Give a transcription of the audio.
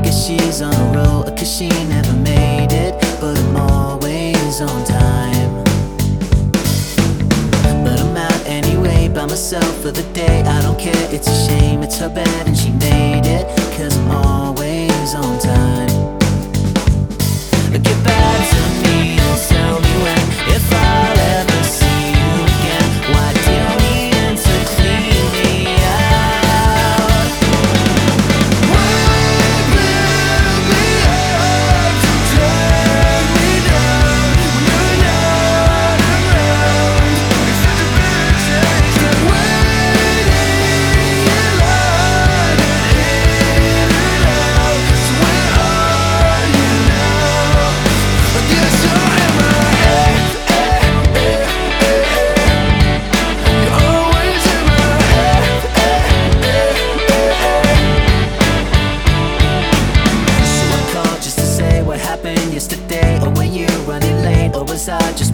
guess she's on a roll, 'cause she never made it, but I'm always on time. But I'm out anyway, by myself for the day. I don't care, it's a shame, it's her bad and she made it, 'cause I'm always on time. Get back to me and tell me when, if I'll ever see you again. Why do you need to clean me out? Why build me up to drag me down when you're not around? It's such a big change that waiting in line and in and out. So where are you now? I guess you're in my head. You're always in my head. So I called just to say what happened yesterday. Or were you running late, or was I just